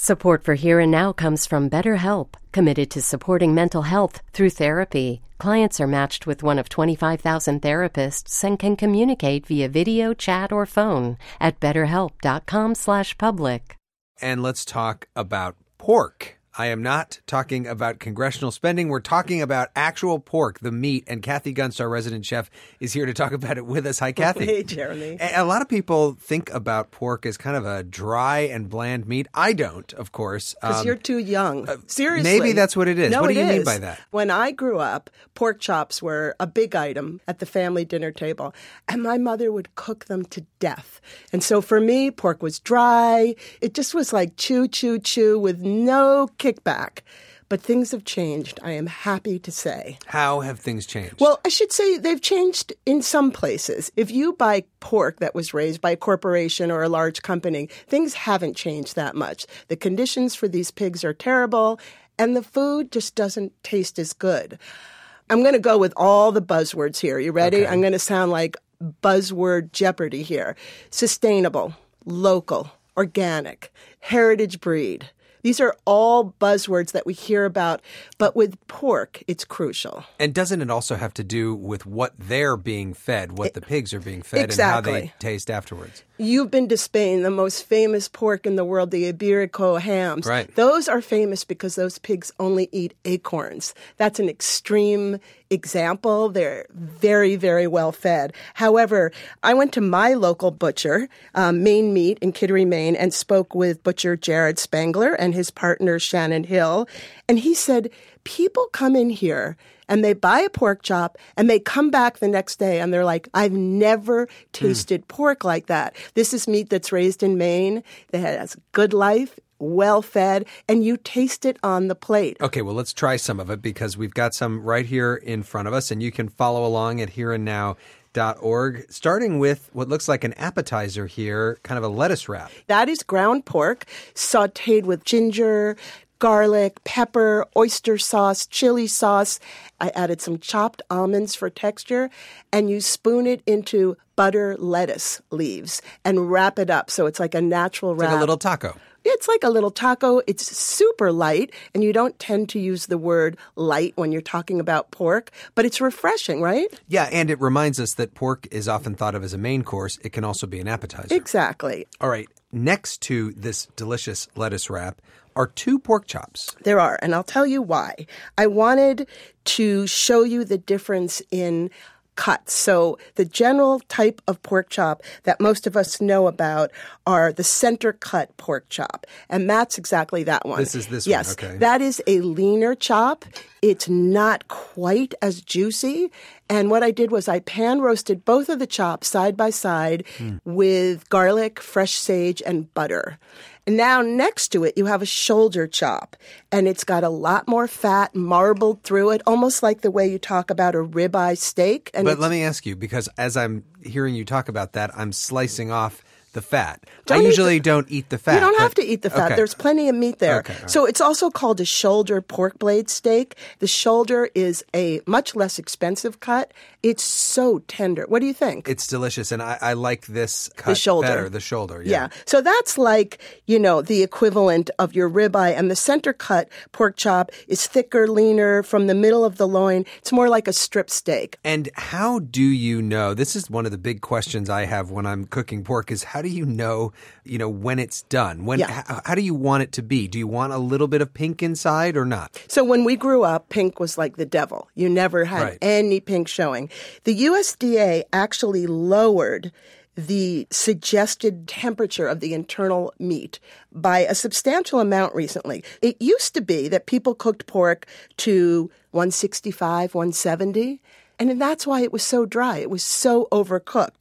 Support for Here and Now comes from BetterHelp, committed to supporting mental health through therapy. Clients are matched with one of 25,000 therapists and can communicate via video, chat, or phone at betterhelp.com/public. And let's talk about pork. I am not talking about congressional spending. We're talking about actual pork, the meat. And Kathy Gunst, our resident chef, is here to talk about it with us. Hi, Kathy. Hey, Jeremy. A lot of people think about pork as kind of a dry and bland meat. I don't, of course. Because you're too young. Seriously. Maybe that's what it is. No, what do you it mean is. by that? When I grew up, pork chops were a big item at the family dinner table. And my mother would cook them to death. And so for me, pork was dry. It just was like chew, chew, chew with no kickback. But things have changed, I am happy to say. How have things changed? Well, I should say they've changed in some places. If you buy pork that was raised by a corporation or a large company, things haven't changed that much. The conditions for these pigs are terrible, and the food just doesn't taste as good. I'm going to go with all the buzzwords here. You ready? Okay. I'm going to sound like buzzword Jeopardy here. Sustainable, local, organic, heritage breed. These are all buzzwords that we hear about, but with pork, it's crucial. And doesn't it also have to do with what they're being fed, what the pigs are being fed, exactly. and how they taste afterwards? You've been to Spain, the most famous pork in the world, the Iberico hams. Right. Those are famous because those pigs only eat acorns. That's an extreme example. They're very, very well fed. However, I went to my local butcher, Maine Meat in Kittery, Maine, and spoke with butcher Jared Spangler and his partner Shannon Hill. And he said, people come in here and they buy a pork chop and they come back the next day and they're like, I've never tasted pork like that. This is meat that's raised in Maine, that has good life, well fed, and you taste it on the plate. Okay, well, let's try some of it because we've got some right here in front of us, and you can follow along at hereandnow.org, starting with what looks like an appetizer here, kind of a lettuce wrap. That is ground pork sautéed with ginger, garlic, pepper, oyster sauce, chili sauce. I added some chopped almonds for texture, and you spoon it into butter lettuce leaves and wrap it up so it's like a natural wrap. It's like a little taco. It's like a little taco. It's super light, and you don't tend to use the word light when you're talking about pork, but it's refreshing, right? Yeah, and it reminds us that pork is often thought of as a main course. It can also be an appetizer. Exactly. All right, next to this delicious lettuce wrap are 2 pork chops. There are, and I'll tell you why. I wanted to show you the difference in cuts. So the general type of pork chop that most of us know about are the center cut pork chop. And that's exactly that one. This is this yes, one, okay. That is a leaner chop. It's not quite as juicy. And what I did was I pan roasted both of the chops side by side with garlic, fresh sage, and butter. And now next to it, you have a shoulder chop, and it's got a lot more fat marbled through it, almost like the way you talk about a ribeye steak. And But let me ask you, because as I'm hearing you talk about that, I'm slicing off the fat. Don't I eat usually don't eat the fat. You don't have to eat the fat. Okay. There's plenty of meat there. Okay, all right. So it's also called a shoulder pork blade steak. The shoulder is a much less expensive cut. It's so tender. What do you think? It's delicious, and I like this cut The shoulder. better, the shoulder. Yeah. So that's like, the equivalent of your ribeye. And the center cut pork chop is thicker, leaner, from the middle of the loin. It's more like a strip steak. And how do you know? This is one of the big questions I have when I'm cooking pork is how do you know, when it's done? How do you want it to be? Do you want a little bit of pink inside or not? So when we grew up, pink was like the devil. You never had Right. any pink showing. The USDA actually lowered the suggested temperature of the internal meat by a substantial amount recently. It used to be that people cooked pork to 165, 170, and that's why it was so dry. It was so overcooked.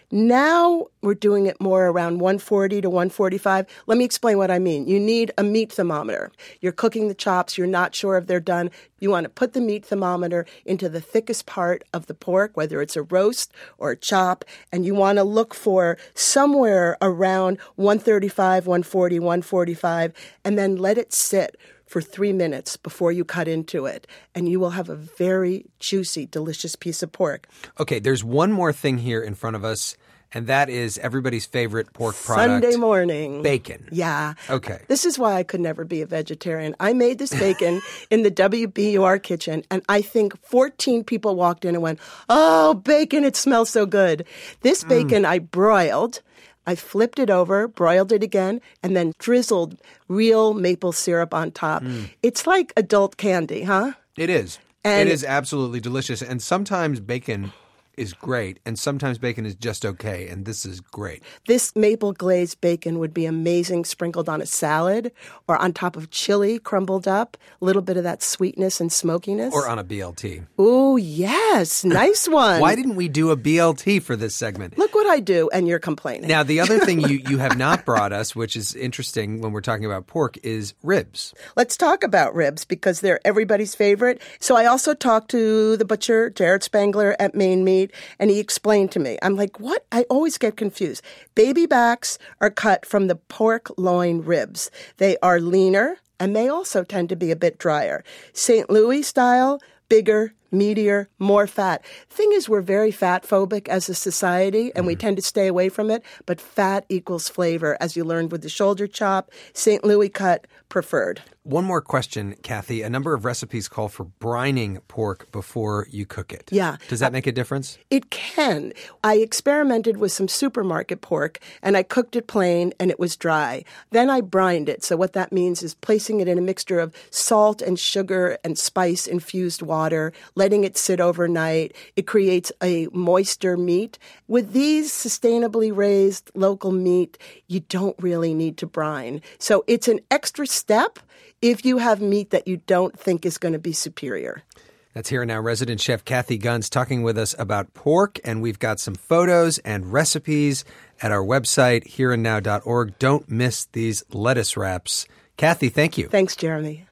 Now we're doing it more around 140 to 145. Let me explain what I mean. You need a meat thermometer. You're cooking the chops. You're not sure if they're done. You want to put the meat thermometer into the thickest part of the pork, whether it's a roast or a chop, and you want to look for somewhere around 135, 140, 145, and then let it sit for 3 minutes before you cut into it, and you will have a very juicy, delicious piece of pork. Okay, there's one more thing here in front of us, And that is everybody's favorite pork product. Sunday morning. Bacon. Yeah. Okay. This is why I could never be a vegetarian. I made this bacon in the WBUR kitchen, and I think 14 people walked in and went, "Oh, bacon, it smells so good." This bacon I broiled. I flipped it over, broiled it again, and then drizzled real maple syrup on top. It's like adult candy, huh? It is. And it is absolutely delicious. And sometimes bacon is great, and sometimes bacon is just okay, and this is great. This maple glazed bacon would be amazing sprinkled on a salad or on top of chili crumbled up, a little bit of that sweetness and smokiness. Or on a BLT. Ooh, yes. Nice one. Why didn't we do a BLT for this segment? Look what I do, and you're complaining. Now, the other thing you have not brought us, which is interesting when we're talking about pork, is ribs. Let's talk about ribs because they're everybody's favorite. So I also talked to the butcher, Jared Spangler at Maine Meat, and he explained to me. I'm like, what? I always get confused. Baby backs are cut from the pork loin ribs. They are leaner, and they also tend to be a bit drier. St. Louis style, bigger, meatier, more fat. Thing is, we're very fat phobic as a society, and we tend to stay away from it, but fat equals flavor, as you learned with the shoulder chop. St. Louis cut, preferred. One more question, Kathy. A number of recipes call for brining pork before you cook it. Yeah. Does that make a difference? It can. I experimented with some supermarket pork, and I cooked it plain, and it was dry. Then I brined it. So what that means is placing it in a mixture of salt and sugar and spice-infused water, letting it sit overnight. It creates a moister meat. With these sustainably raised local meat, you don't really need to brine. So it's an extra step if you have meat that you don't think is going to be superior. That's Here and Now resident chef Kathy Gunz talking with us about pork, and we've got some photos and recipes at our website, hereandnow.org. Don't miss these lettuce wraps. Kathy, thank you. Thanks, Jeremy.